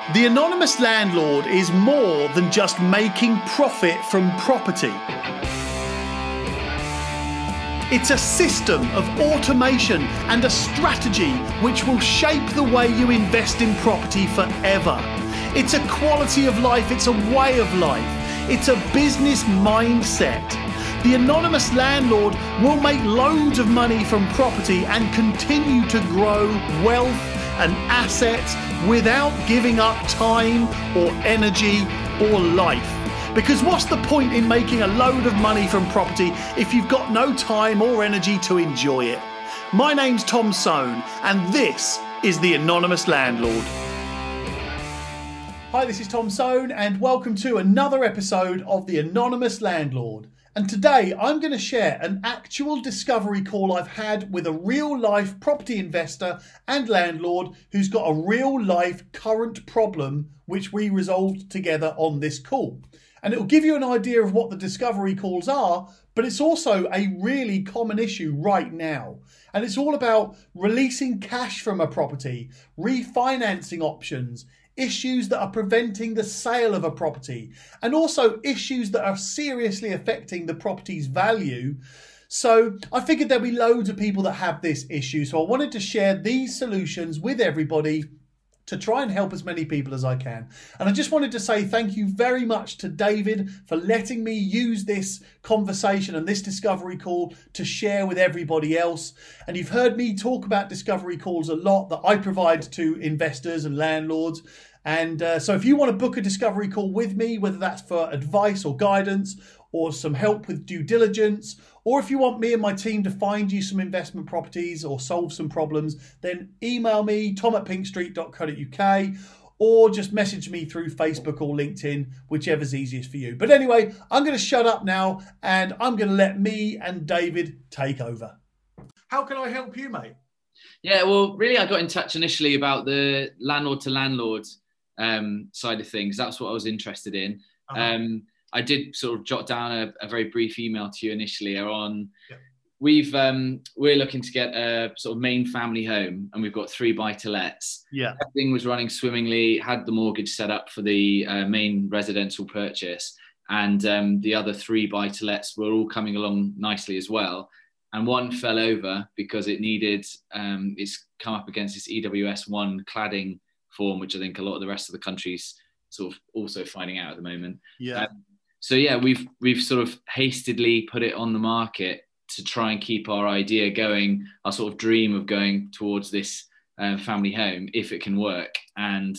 The anonymous landlord is more than just making profit from property. It's a system of automation and a strategy which will shape the way you invest in property forever. It's a quality of life, it's a way of life, it's a business mindset. The anonymous landlord will make loads of money from property and continue to grow wealth and assets without giving up time or energy or life. Because what's the point in making a load of money from property if you've got no time or energy to enjoy it? My name's Tom Soane, and this is The Anonymous Landlord. Hi, this is Tom Soane, and welcome to another episode of The Anonymous Landlord. And today I'm going to share an actual discovery call I've had with a real life property investor and landlord who's got a real life current problem which we resolved together on this call. And it will give you an idea of what the discovery calls are, but it's also a really common issue right now. And it's all about releasing cash from a property, refinancing options, issues that are preventing the sale of a property, and also issues that are seriously affecting the property's value. So I figured there'd be loads of people that have this issue. So I wanted to share these solutions with everybody to try and help as many people as I can. And I just wanted to say thank you very much to David for letting me use this conversation and this discovery call to share with everybody else. And you've heard me talk about discovery calls a lot that I provide to investors and landlords. And so if you want to book a discovery call with me, whether that's for advice or guidance or some help with due diligence, or if you want me and my team to find you some investment properties or solve some problems, then email me, tom@pinkstreet.co.uk, or just message me through Facebook or LinkedIn, whichever's easiest for you. But anyway, I'm going to shut up now and I'm going to let me and David take over. How can I help you, mate? Yeah, well, really, I got in touch initially about the landlord to landlord side of things. That's what I was interested in. I did sort of jot down a very brief email to you initially on, we're looking to get a sort of main family home, and we've got 3 buy-to-lets. Yeah. Everything was running swimmingly, had the mortgage set up for the main residential purchase, and the other 3 buy-to-lets were all coming along nicely as well. And one fell over because it needed, it's come up against this EWS1 cladding form, which I think a lot of the rest of the country's sort of also finding out at the moment. Yeah. So yeah, we've sort of hastily put it on the market to try and keep our idea going, our sort of dream of going towards this family home, if it can work. And,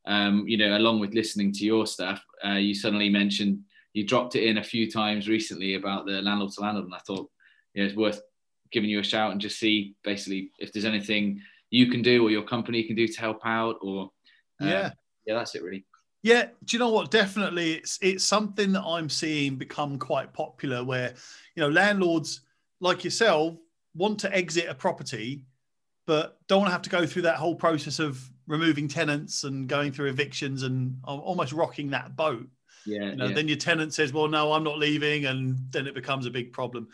along with listening to your stuff, you suddenly mentioned, you dropped it in a few times recently about the landlord to landlord. And I thought, it's worth giving you a shout and just see basically if there's anything you can do or your company can do to help out, or that's it really. Yeah, do you know what? Definitely, it's something that I'm seeing become quite popular where, landlords like yourself want to exit a property, but don't want to have to go through that whole process of removing tenants and going through evictions and almost rocking that boat. Then your tenant says, well, no, I'm not leaving. And then it becomes a big problem.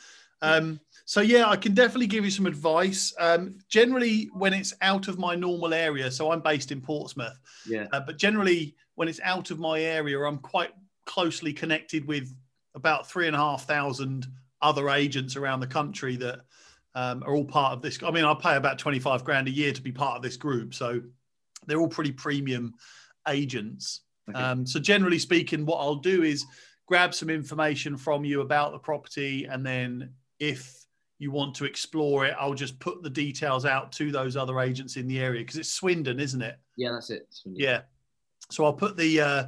So I can definitely give you some advice. Generally, when it's out of my normal area, so I'm based in Portsmouth. But generally, when it's out of my area, I'm quite closely connected with about 3,500 other agents around the country that are all part of this. I mean, I pay about 25 grand a year to be part of this group, so they're all pretty premium agents. Okay. So generally speaking, what I'll do is grab some information from you about the property, and then if you want to explore it, I'll just put the details out to those other agents in the area, because it's Swindon, isn't it? Yeah, that's it. Swindon. Yeah. So I'll put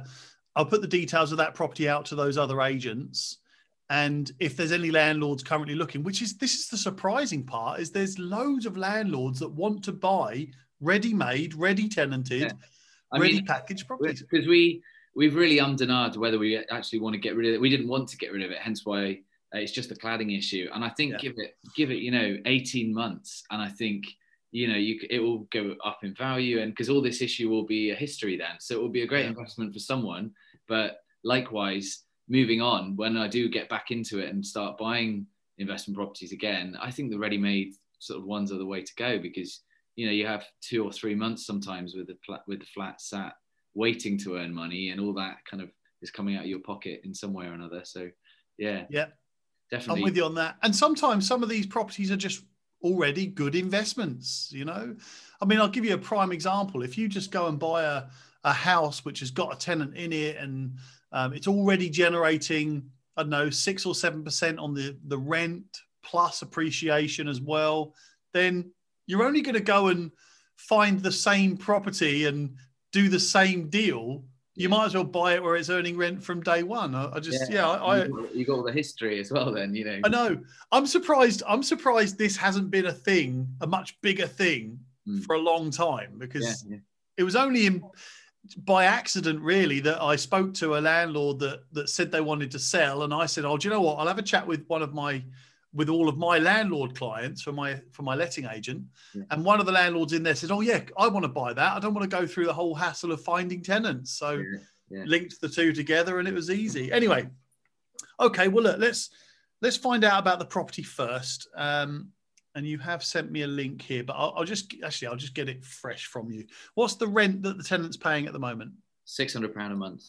the details of that property out to those other agents. And if there's any landlords currently looking, this is the surprising part, is there's loads of landlords that want to buy ready-made, ready-tenanted, ready-packaged properties. Because we've really undenied whether we actually want to get rid of it. We didn't want to get rid of it, hence why it's just a cladding issue. And I think give it 18 months, and I think it will go up in value, and because all this issue will be a history then, so it will be a great investment for someone. But likewise, moving on, when I do get back into it and start buying investment properties again, I think the ready-made sort of ones are the way to go, because you have 2 or 3 months sometimes with the flat sat waiting to earn money, and all that kind of is coming out of your pocket in some way or another. So yeah, definitely. I'm with you on that. And sometimes some of these properties are just already good investments, you know. I mean, I'll give you a prime example. If you just go and buy a house which has got a tenant in it, and it's already generating, I don't know, 6 or 7% on the rent plus appreciation as well, then you're only going to go and find the same property and do the same deal. You might as well buy it where it's earning rent from day one. You got all the history as well then, you know. I know. I'm surprised this hasn't been a thing, a much bigger thing for a long time, because it was only by accident really that I spoke to a landlord that said they wanted to sell, and I said, oh, do you know what? I'll have a chat with with all of my landlord clients for my letting agent. Yeah. And one of the landlords in there said, oh yeah, I want to buy that. I don't want to go through the whole hassle of finding tenants. So linked the two together and it was easy. Anyway, okay, well, look, let's find out about the property first. And you have sent me a link here, but I'll just get it fresh from you. What's the rent that the tenant's paying at the moment? £600 a month.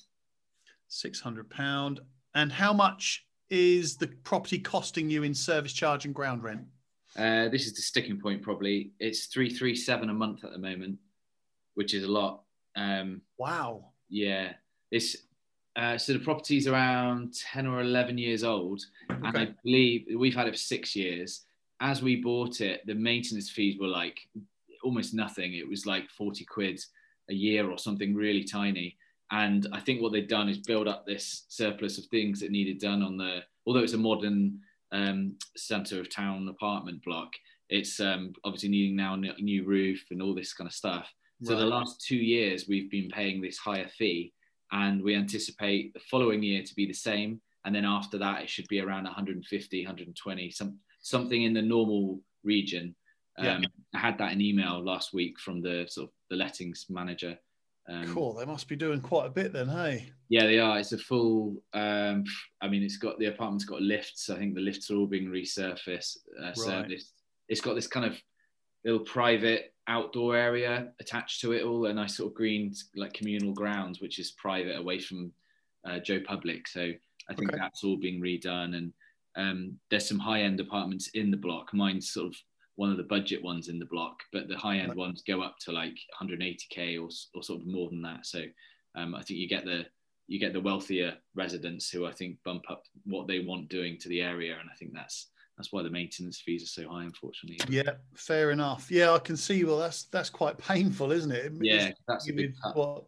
£600. And how much is the property costing you in service charge and ground rent? This is the sticking point probably. It's 337 a month at the moment, which is a lot. Wow. Yeah. It's so the property's around 10 or 11 years old. Okay. And I believe we've had it for 6 years. As we bought it, the maintenance fees were like almost nothing. It was like 40 quid a year or something really tiny. And I think what they've done is build up this surplus of things that needed done although it's a modern centre of town apartment block, it's obviously needing now a new roof and all this kind of stuff. So the last 2 years we've been paying this higher fee, and we anticipate the following year to be the same. And then after that, it should be around 150, 120, something in the normal region. I had that in email last week from the lettings manager. Cool. They must be doing quite a bit then, hey? Yeah, they are. It's a full. The apartment's got lifts. I think the lifts are all being resurfaced, serviced. It's got this kind of little private outdoor area attached to it all, a nice sort of green, like communal grounds, which is private away from Joe Public. So I think that's all being redone, and there's some high-end apartments in the block. Mine's sort of one of the budget ones in the block, but the high-end ones go up to like 180k or sort of more than that. So I think you get the wealthier residents who I think bump up what they want doing to the area, and I think that's why the maintenance fees are so high, unfortunately. Yeah, fair enough. Yeah, I can see. Well, that's quite painful, isn't it? Yeah, that's a big cut. What,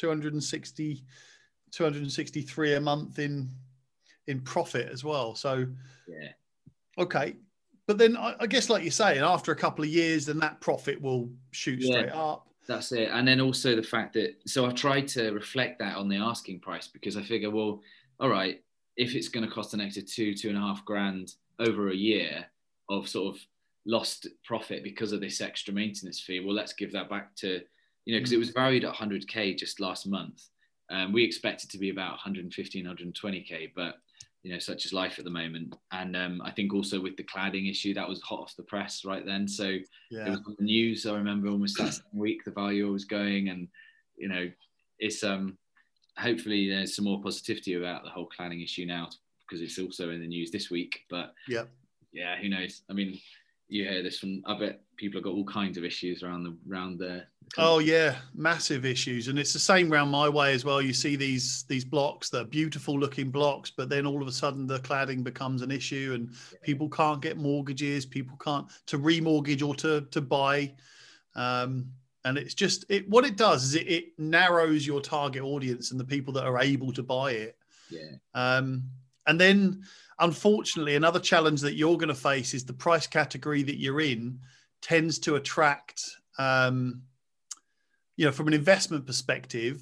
263 a month in profit as well. So yeah, okay. But then I guess, like you're saying, after a couple of years, then that profit will shoot straight up. That's it. And then also the fact that, so I've tried to reflect that on the asking price, because I figure, well, all right, if it's going to cost an extra 2.5 grand over a year of sort of lost profit because of this extra maintenance fee, well, let's give that back to, because it was valued at 100k just last month. We expect it to be about 115, 120k, but such is life at the moment. And I think also with the cladding issue, that was hot off the press right then. So it was on the news. I remember almost that same week the value was going, and it's hopefully there's some more positivity about the whole cladding issue now, because it's also in the news this week. But who knows? I mean, you hear this from, I bet people have got all kinds of issues around the country. Oh yeah, massive issues. And it's the same round my way as well. You see these blocks that are beautiful looking blocks, but then all of a sudden the cladding becomes an issue, and people can't get mortgages, people can't to remortgage or to buy. And it's just, what it does is it narrows your target audience and the people that are able to buy it. And then unfortunately, another challenge that you're going to face is the price category that you're in tends to attract, from an investment perspective,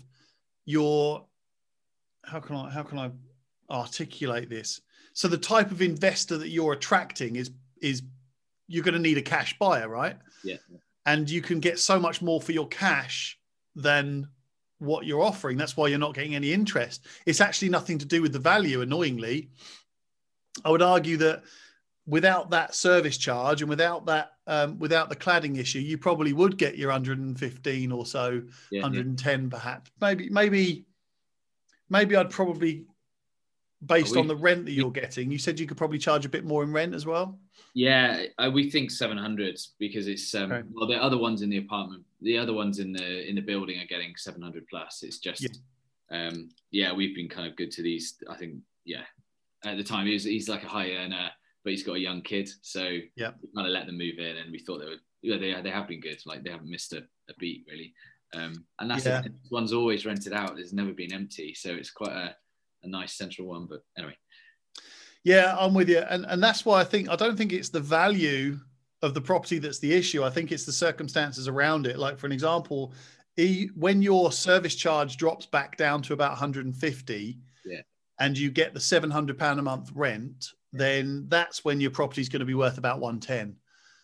how can I articulate this? So the type of investor that you're attracting is you're going to need a cash buyer, right? Yeah. And you can get so much more for your cash than what you're offering. That's why you're not getting any interest. It's actually nothing to do with the value, annoyingly. I would argue that without that service charge and without that, without the cladding issue, you probably would get your 115 or so, Yeah, 110 perhaps. Maybe I'd probably, based on the rent that you're getting, you said you could probably charge a bit more in rent as well. Yeah, we think 700 because it's Okay. well, the other ones in the apartment, the other ones in the building are getting 700 plus. It's just we've been kind of good to these. I think at the time he's like a high earner, but he's got a young kid, so we kind of let them move in, and we thought they have been good. Like they haven't missed a beat really, and that's it. This one's always rented out. There's never been empty, so it's quite a nice central one. But anyway. Yeah, I'm with you. And that's why I don't think it's the value of the property that's the issue. I think it's the circumstances around it. Like, for an example, when your service charge drops back down to about 150 and you get the £700 a month rent, then that's when your property is going to be worth about 110.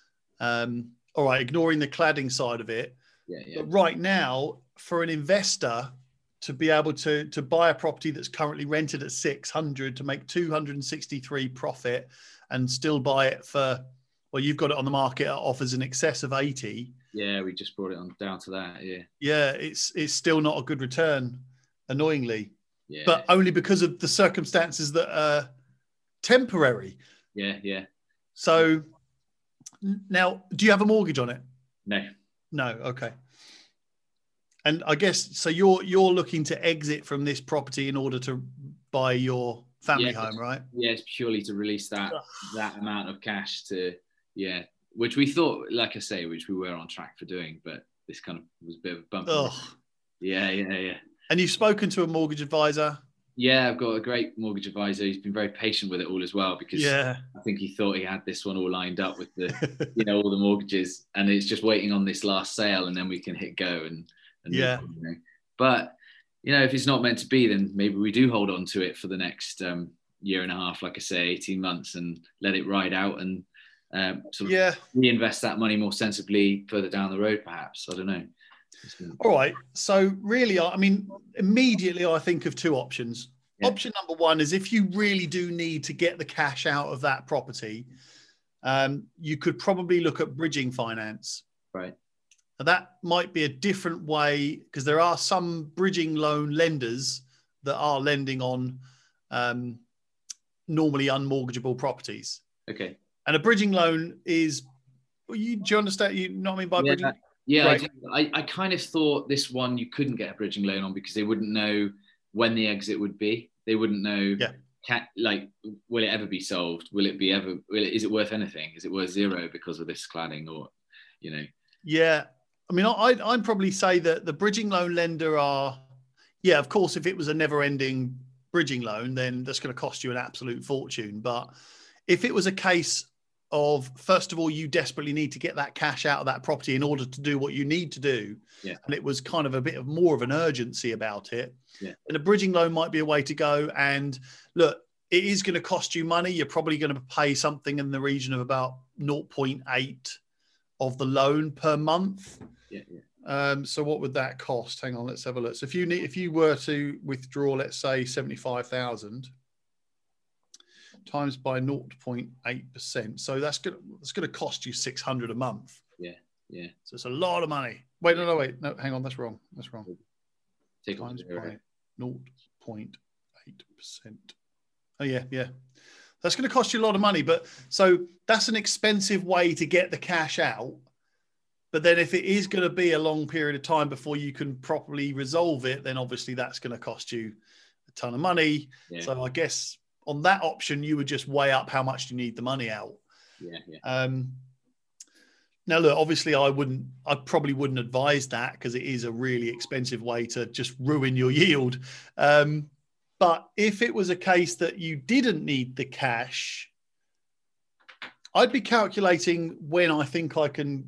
All right, ignoring the cladding side of it. But right now, for an investor to be able to buy a property that's currently rented at 600 to make 263 profit and still buy it for, well, you've got it on the market at offers in excess of 80. Yeah, we just brought it on down to that. Yeah, it's still not a good return, annoyingly. Yeah. But only because of the circumstances that are temporary. Yeah. So now, do you have a mortgage on it? No. Okay. And I guess, so you're looking to exit from this property in order to buy your family home, right? Yeah, it's purely to release that amount of cash which we thought, like I say, which we were on track for doing, but this kind of was a bit of a bump. Yeah. And you've spoken to a mortgage advisor? Yeah, I've got a great mortgage advisor. He's been very patient with it all as well, because I think he thought he had this one all lined up with the, all the mortgages, and it's just waiting on this last sale, and then we can hit go and but if it's not meant to be, then maybe we do hold on to it for the next year and a half, like I say, 18 months, and let it ride out and reinvest that money more sensibly further down the road, perhaps. I don't know. All right. So really, I mean, immediately I think of two options. Option number one is, if you really do need to get the cash out of that property, you could probably look at bridging finance. Right. That might be a different way, because there are some bridging loan lenders that are lending on normally unmortgageable properties. Okay. And a bridging loan is, do you understand? You know what I mean by bridging? Yeah, right. I kind of thought this one you couldn't get a bridging loan on because they wouldn't know when the exit would be. They wouldn't know, will it ever be solved? Is it worth anything? Is it worth zero because of this cladding, or, Yeah. I mean, I'd probably say that the bridging loan lender are, of course, if it was a never-ending bridging loan, then that's going to cost you an absolute fortune. But if it was a case of, first of all, you desperately need to get that cash out of that property in order to do what you need to do, and it was kind of a bit more of an urgency about it, and a bridging loan might be a way to go. And look, it is going to cost you money. You're probably going to pay something in the region of about 0.8 of the loan per month. So what would that cost? Hang on, let's have a look. So if you were to withdraw, let's say 75,000 times by 0.8%, so that's going to cost you 600 a month. Yeah. So it's a lot of money. Wait, no, hang on, that's wrong. Times by 0.8%. Oh yeah. That's going to cost you a lot of money, but so that's an expensive way to get the cash out. But then if it is going to be a long period of time before you can properly resolve it, then obviously that's going to cost you a ton of money. So I guess on that option, you would just weigh up how much you need the money out. Now, look, obviously I probably wouldn't advise that, because it is a really expensive way to just ruin your yield. But if it was a case that you didn't need the cash, I'd be calculating when I think I can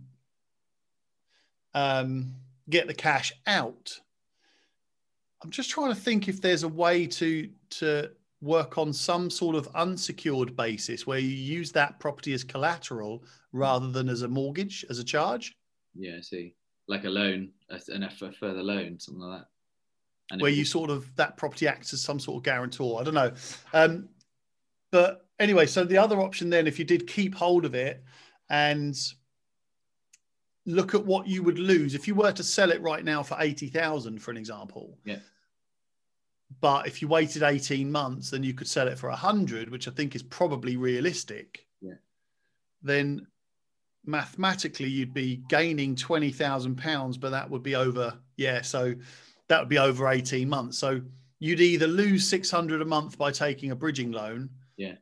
get the cash out. I'm just trying to think if there's a way to work on some sort of unsecured basis where you use that property as collateral rather than as a mortgage, as a charge. Yeah, I see. Like a loan, a further loan, something like that. And where you sort of, that property acts as some sort of guarantor. I don't know. But anyway, so the other option then, if you did keep hold of it and look at what you would lose if you were to sell it right now for 80,000, for an example. Yeah. But if you waited 18 months, then you could sell it for 100, which I think is probably realistic. Yeah. Then mathematically you'd be gaining £20,000, but that would be over. Yeah. So that would be over 18 months. So you'd either lose 600 a month by taking a bridging loan. Yeah.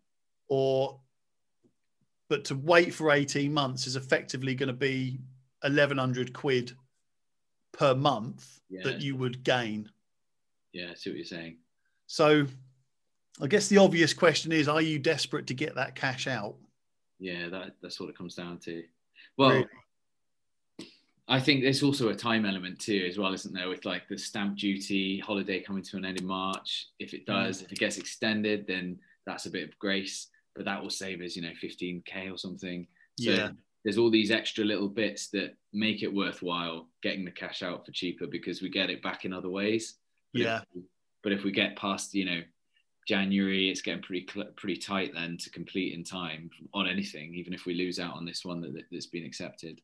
But to wait for 18 months is effectively going to be 1,100 quid per month that you would gain. Yeah, I see what you're saying. So I guess the obvious question is, are you desperate to get that cash out? Yeah, that's what it comes down to. Well, really? I think there's also a time element too, as well, isn't there? With like the stamp duty holiday coming to an end in March. If it does, if it gets extended, then that's a bit of grace, but that will save us, 15K or something. So there's all these extra little bits that make it worthwhile getting the cash out for cheaper because we get it back in other ways. But if we get past, January, it's getting pretty tight then to complete in time on anything, even if we lose out on this one that's been accepted.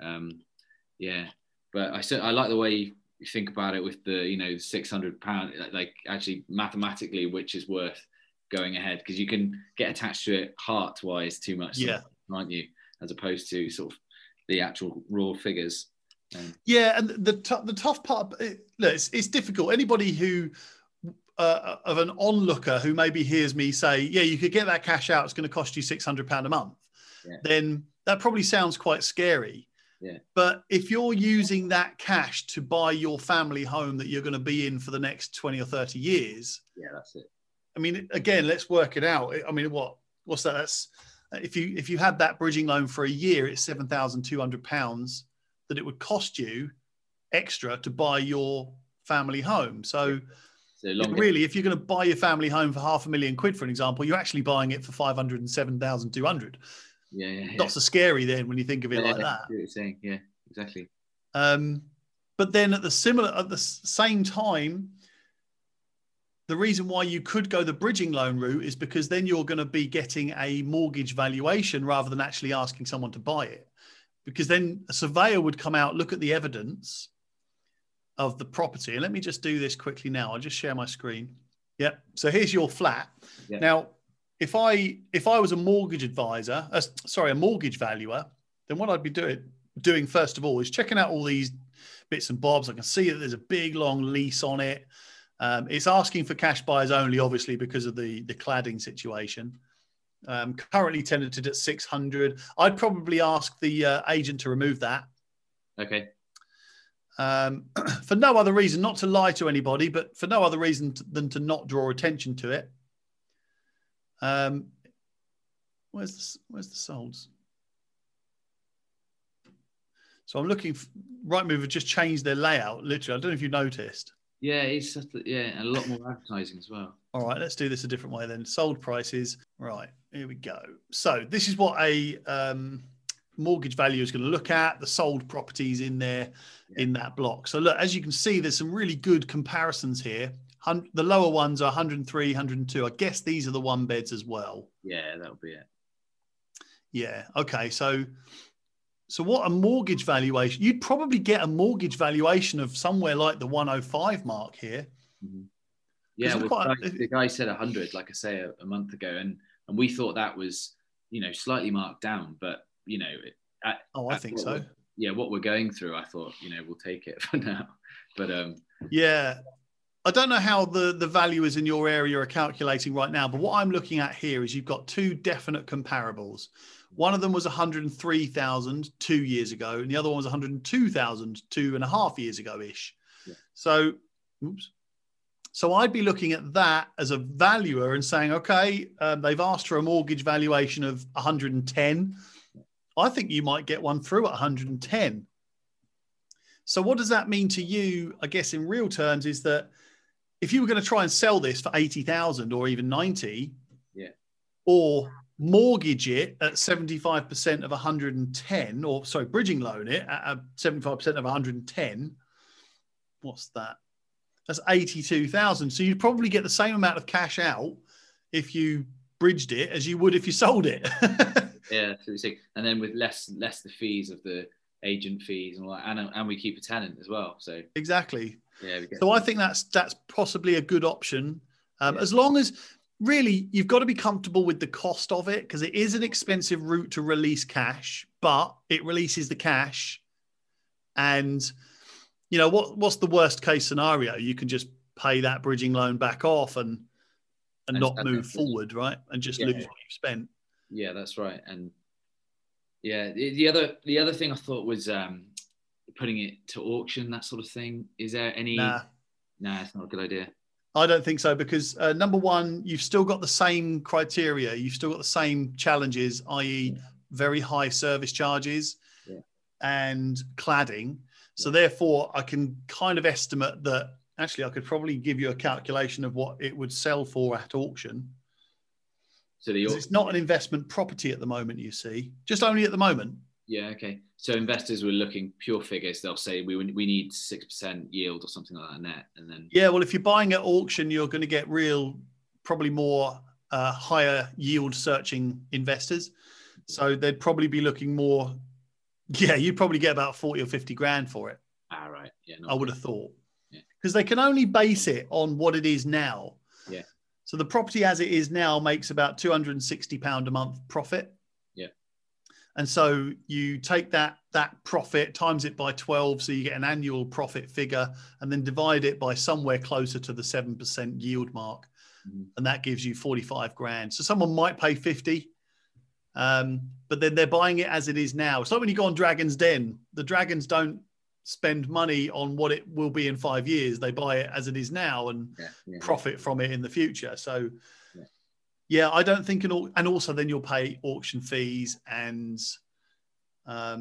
But I like the way you think about it with the, £600, like actually mathematically, which is worth going ahead, because you can get attached to it heart-wise too much, aren't you? As opposed to sort of the actual raw figures. And the tough part, look, it's difficult. Anybody who of an onlooker who maybe hears me say, yeah, you could get that cash out, it's going to cost you £600 a month, then that probably sounds quite scary. Yeah. But if you're using that cash to buy your family home that you're going to be in for the next 20 or 30 years. Yeah, that's it. I mean, again, let's work it out. I mean, what's that? That's if you had that bridging loan for a year, it's £7,200 that it would cost you extra to buy your family home. So really, if you're going to buy your family home for £500,000, for an example, you're actually buying it for 507,200. Not so scary then when you think of it like that. I see what you're saying. Yeah, exactly. But then at the same time, the reason why you could go the bridging loan route is because then you're going to be getting a mortgage valuation rather than actually asking someone to buy it. Because then a surveyor would come out, look at the evidence of the property. And let me just do this quickly now. I'll just share my screen. Yeah. So here's your flat. Yeah. Now, if I was a mortgage advisor, a mortgage valuer, then what I'd be doing first of all is checking out all these bits and bobs. I can see that there's a big long lease on it. It's asking for cash buyers only, obviously, because of the cladding situation. Currently tenanted at 600. I'd probably ask the agent to remove that. Okay. For no other reason, not to lie to anybody, but for no other reason than to not draw attention to it. Where's the solds? So I'm looking. Rightmove have just changed their layout. Literally, I don't know if you noticed. Yeah, it's just, and a lot more advertising as well. All right, let's do this a different way then. Sold prices. Right, here we go. So this is what a mortgage value is going to look at, the sold properties in there in that block. So look, as you can see, there's some really good comparisons here. The lower ones are 103, 102. I guess these are the one beds as well. Yeah, that'll be it. Yeah. Okay. So what a mortgage valuation, you'd probably get a mortgage valuation of somewhere like the 105 mark here. Mm-hmm. Yeah. Well, the guy said 100, like I say, a month ago. And we thought that was, slightly marked down, but, I think so. What we're going through, I thought, we'll take it for now. But, yeah. I don't know how the valuers in your area are calculating right now, but what I'm looking at here is you've got two definite comparables. One of them was 103,000 2 years ago, and the other one was 102,000 2.5 years ago-ish. Yeah. So I'd be looking at that as a valuer and saying, okay, they've asked for a mortgage valuation of 110. I think you might get one through at 110. So what does that mean to you, I guess, in real terms, is that if you were going to try and sell this for 80,000 or even 90, or mortgage it at 75% of 110, or sorry, bridging loan it at 75% of 110, what's that? That's 82,000. So you'd probably get the same amount of cash out if you bridged it as you would if you sold it. Yeah, so we see. And then with less the fees of the agent fees and all that, and we keep a tenant as well. So exactly. Yeah. So I think that's possibly a good option, as long as really you've got to be comfortable with the cost of it, because it is an expensive route to release cash, but it releases the cash. And you know what's the worst case scenario? You can just pay that bridging loan back off and not move forward, right? And just lose what you've spent. Yeah, that's right. And yeah, the other thing I thought was putting it to auction, that sort of thing. Is there any? Nah, it's not a good idea. I don't think so, because number one, you've still got the same criteria. You've still got the same challenges, i.e. very high service charges and cladding. So therefore, I can kind of estimate that actually I could probably give you a calculation of what it would sell for at auction. So it's not an investment property at the moment, you see, just only at the moment. Yeah, okay. So investors were looking pure figures. They'll say we need 6% yield or something like that net, and then well, if you're buying at auction, you're going to get probably more higher yield searching investors. So they'd probably be looking more. Yeah, you'd probably get about 40 or 50 grand for it. Right. Yeah, I would have thought, because they can only base it on what it is now. Yeah. So the property as it is now makes about £260 a month profit. Yeah. And so you take that profit, times it by 12, so you get an annual profit figure, and then divide it by somewhere closer to the 7% yield mark. Mm-hmm. And that gives you 45 grand. So someone might pay 50, but then they're buying it as it is now. It's like when you go on Dragon's Den, the dragons don't spend money on what it will be in 5 years. They buy it as it is now and profit from it in the future. So I don't think and also then you'll pay auction fees, and I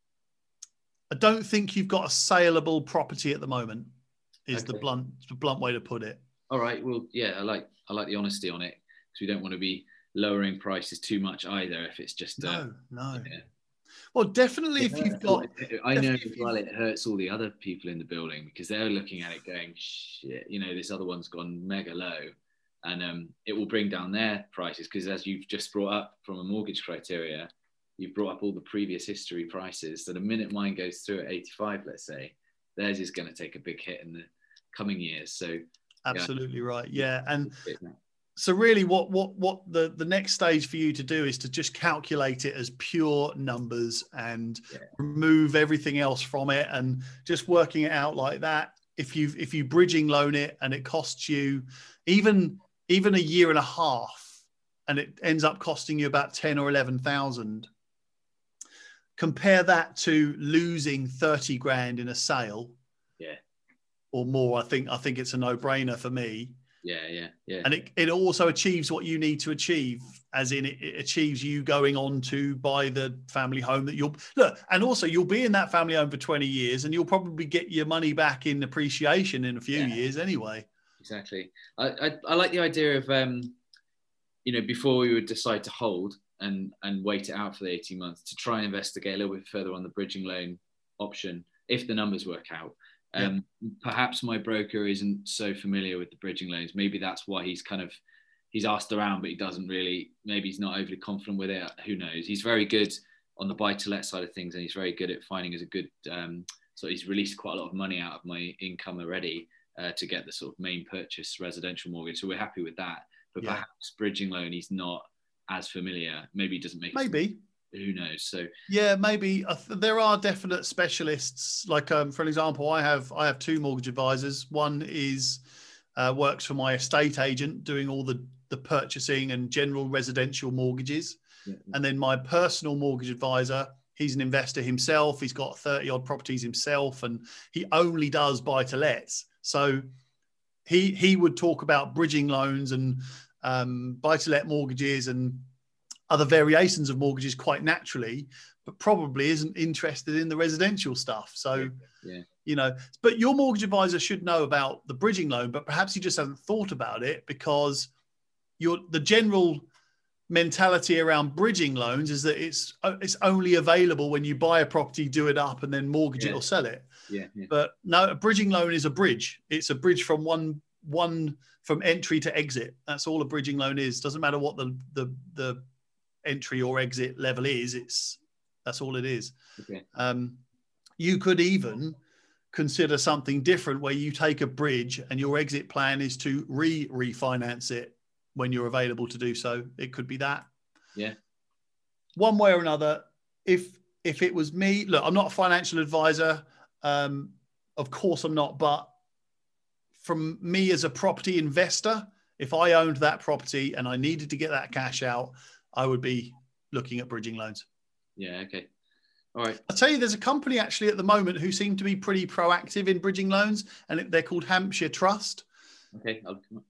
don't think you've got a saleable property at the moment is the blunt way to put it. All right. Well, I like the honesty on it, because we don't want to be lowering prices too much either if it's just no. Well, definitely if you've got... I know as well it hurts all the other people in the building, because they're looking at it going, shit, this other one's gone mega low. And it will bring down their prices, because as you've just brought up from a mortgage criteria, you've brought up all the previous history prices. So the minute mine goes through at 85, let's say, theirs is going to take a big hit in the coming years. So absolutely right. Yeah. And so really what the next stage for you to do is to just calculate it as pure numbers and remove everything else from it, and just working it out like that. If you bridging loan it and it costs you even a year and a half, and it ends up costing you about 10 or 11,000, compare that to losing 30 grand in a sale, or more. I think it's a no-brainer for me. Yeah. And it also achieves what you need to achieve, as in it achieves you going on to buy the family home that and also you'll be in that family home for 20 years, and you'll probably get your money back in appreciation in a few years anyway. Exactly. I like the idea of, before we would decide to hold and wait it out for the 18 months, to try and investigate a little bit further on the bridging loan option, if the numbers work out. Perhaps my broker isn't so familiar with the bridging loans. Maybe that's why he's asked around, but he doesn't really, maybe he's not overly confident with it. Who knows? He's very good on the buy-to-let side of things, and he's very good at finding us a good, so he's released quite a lot of money out of my income already to get the sort of main purchase residential mortgage. So we're happy with that. But perhaps bridging loan, he's not as familiar. Maybe he doesn't make it. Who knows? So maybe there are definite specialists. Like for example, I have two mortgage advisors. One is works for my estate agent, doing all the purchasing and general residential mortgages, and then my personal mortgage advisor, he's an investor himself. He's got 30 odd properties himself, and he only does buy to lets. So he would talk about bridging loans and buy to let mortgages and other variations of mortgages quite naturally, but probably isn't interested in the residential stuff. So, but your mortgage advisor should know about the bridging loan, but perhaps he just hasn't thought about it, because the general mentality around bridging loans is that it's only available when you buy a property, do it up, and then mortgage it or sell it. But no, a bridging loan is a bridge. It's a bridge from one from entry to exit. That's all a bridging loan is. Doesn't matter what the entry or exit level is. That's all it is. Okay. You could even consider something different where you take a bridge and your exit plan is to refinance it when you're available to do so. It could be that. Yeah. One way or another, if it was me, look, I'm not a financial advisor. Of course I'm not, but from me as a property investor, if I owned that property and I needed to get that cash out, I would be looking at bridging loans. Yeah. Okay. All right. I'll tell you, there's a company actually at the moment who seem to be pretty proactive in bridging loans, and they're called Hampshire Trust. Okay.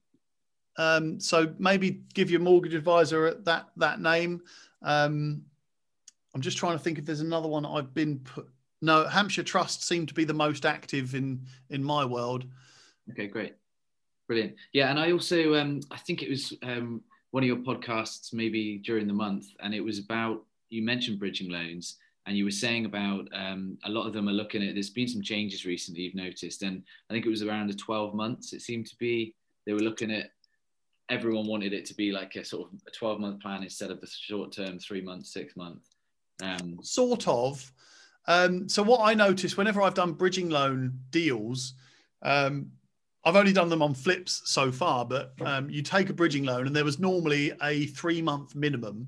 So maybe give your mortgage advisor that name. I'm just trying to think if there's another one I've been put. No, Hampshire Trust seem to be the most active in my world. Okay, great. Brilliant. Yeah, and I also, I think it was one of your podcasts maybe during the month, and it was about, you mentioned bridging loans, and you were saying about a lot of them are looking at, there's been some changes recently you've noticed, and I think it was around the 12 months, it seemed to be, they were looking at, everyone wanted it to be like a sort of a 12-month plan instead of the short-term 3 months, 6 months. Sort of. So what I noticed whenever I've done bridging loan deals, I've only done them on flips so far, but you take a bridging loan and there was normally a 3-month minimum.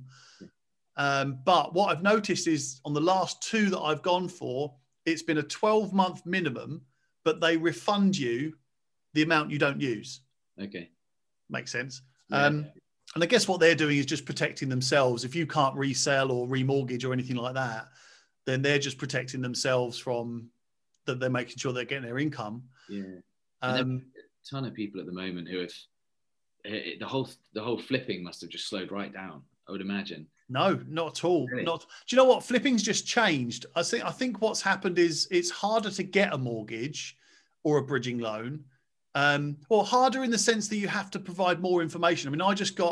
But what I've noticed is on the last 2 that I've gone for, it's been a 12-month minimum, but they refund you the amount you don't use. Okay. Makes sense. Yeah. And I guess what they're doing is just protecting themselves. If you can't resell or remortgage or anything like that, then they're just protecting themselves from that. They're making sure they're getting their income. Yeah. And a ton of people at the moment who have the whole flipping must have just slowed right down, I would imagine. No, not at all. Really? Not. Do you know what? Flipping's just changed. I think what's happened is it's harder to get a mortgage or a bridging loan. Well, harder in the sense that you have to provide more information. I mean, I just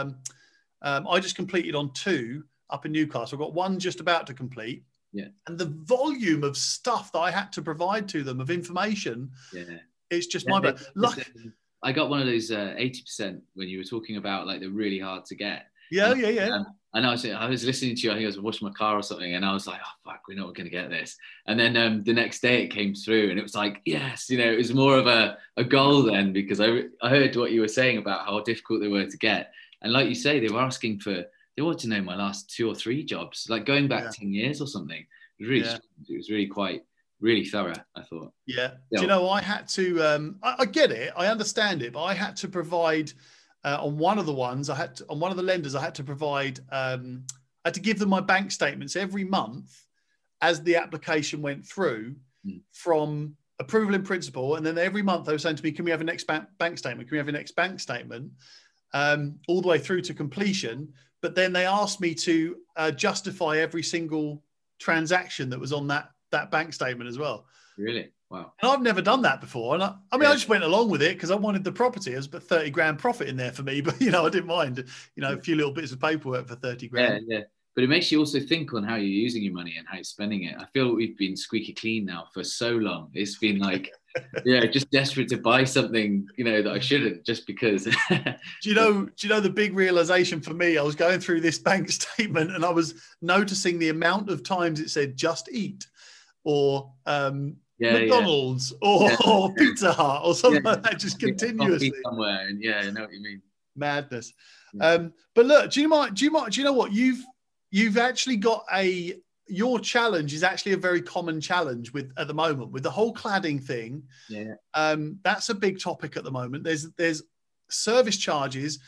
completed on 2 up in Newcastle. I've got 1 just about to complete. Yeah. And the volume of stuff that I had to provide to them of information, it's just my bad. Luck. I got one of those 80% when you were talking about like they're really hard to get. Yeah. And I was listening to you, I think I was washing my car or something, and I was like, oh, fuck, we're not going to get this. And then the next day it came through and it was like, yes, it was more of a goal then, because I heard what you were saying about how difficult they were to get. And like you say, they were asking for, they wanted to know my last 2 or 3 jobs, like going back 10 years or something. It was really thorough, I thought. Yeah. Do you know, I had to, I get it, I understand it, but I had to provide, on one of the ones, on one of the lenders, I had to provide, I had to give them my bank statements every month as the application went through from approval in principle. And then every month they were saying to me, can we have a next bank statement? Can we have a next bank statement? All the way through to completion. But then they asked me to justify every single transaction that was on that bank statement as well. Really? Wow. And I've never done that before. And I just went along with it because I wanted the property. There's about 30 grand profit in there for me, but I didn't mind, a few little bits of paperwork for 30 grand. Yeah. But it makes you also think on how you're using your money and how you're spending it. I feel we've been squeaky clean now for so long. It's been like, just desperate to buy something, that I shouldn't, just because. Do you know the big realization for me? I was going through this bank statement and I was noticing the amount of times it said "Just Eat" or McDonald's or Pizza Hut or something like that, just continuously somewhere. And I know what you mean. Madness. But look, do you know what you've actually got your challenge is actually a very common challenge at the moment with the whole cladding thing. Yeah. That's a big topic at the moment. There's service charges.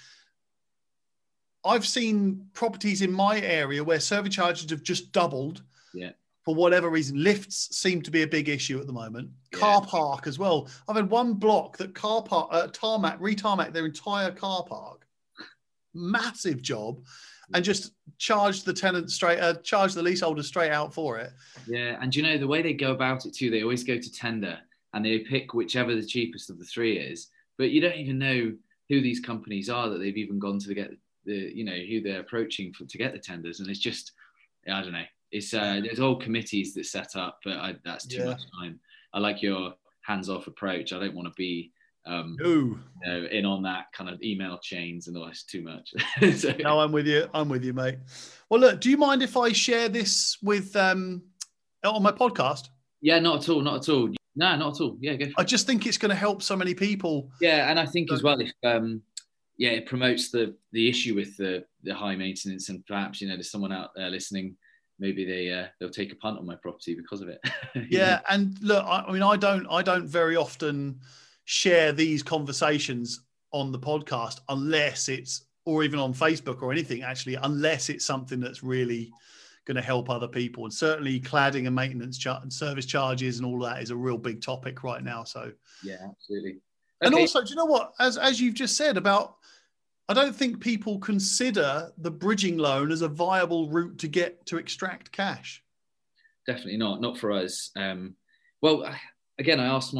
I've seen properties in my area where service charges have just doubled. Yeah. For whatever reason, lifts seem to be a big issue at the moment. Car park as well. I've had one block that retarmac their entire car park. Massive job. And just charge the tenant charge the leaseholder straight out for it. Yeah, and the way they go about it too, they always go to tender and they pick whichever the cheapest of the 3 is. But you don't even know who these companies are that they've even gone to get who they're approaching to get the tenders. And it's just, I don't know. It's there's whole committees that set up, but that's too much time. I like your hands-off approach. I don't want to be Ooh. In on that kind of email chains, and that's too much. So, No, I'm with you, mate. Well, look, do you mind if I share this with on my podcast? Yeah, not at all. No, not at all. Yeah, go for it. I just think it's going to help so many people. Yeah, and I think as well, if it promotes the issue with the high maintenance, and perhaps there's someone out there listening, maybe they'll take a punt on my property because of it. Yeah, and look, I don't very often share these conversations on the podcast unless it's, or even on Facebook or anything actually, unless it's something that's really going to help other people. And certainly cladding and maintenance and service charges and all that is a real big topic right now. So yeah, absolutely. Okay. And also, do you know what, as you've just said about, I don't think people consider the bridging loan as a viable route to extract cash. Definitely not for us. Well, again,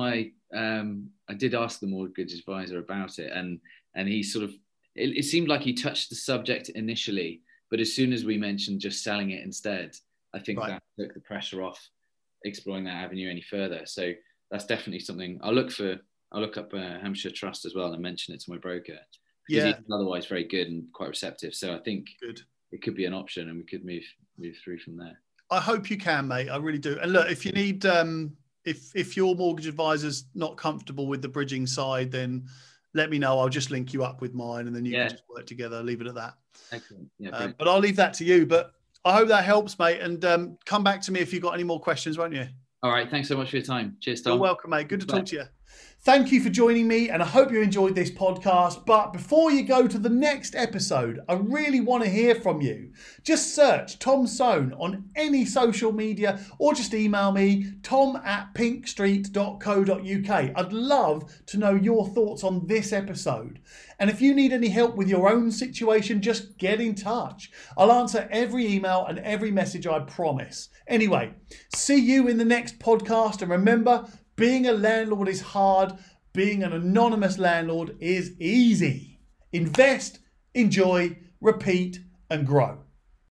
I did ask the mortgage advisor about it, and he sort of, it seemed like he touched the subject initially, but as soon as we mentioned just selling it instead, I think that took the pressure off exploring that avenue any further. So that's definitely something I'll look up Hampshire Trust as well and mention it to my broker. Because he's otherwise very good and quite receptive. So I think it could be an option, and we could move through from there. I hope you can, mate. I really do. And look, if you need, if your mortgage advisor's not comfortable with the bridging side, then let me know. I'll just link you up with mine, and then you can just work together. Leave it at that. Excellent. Yeah, but I'll leave that to you. But I hope that helps, mate. And come back to me if you've got any more questions, won't you? All right. Thanks so much for your time. Cheers, Tom. You're welcome, mate. Good to talk to you. Thank you for joining me, and I hope you enjoyed this podcast. But before you go to the next episode, I really want to hear from you. Just search Tom Soane on any social media, or just email me, tom@pinkstreet.co.uk. I'd love to know your thoughts on this episode. And if you need any help with your own situation, just get in touch. I'll answer every email and every message, I promise. Anyway, see you in the next podcast, and remember, being a landlord is hard. Being an anonymous landlord is easy. Invest, enjoy, repeat, and grow.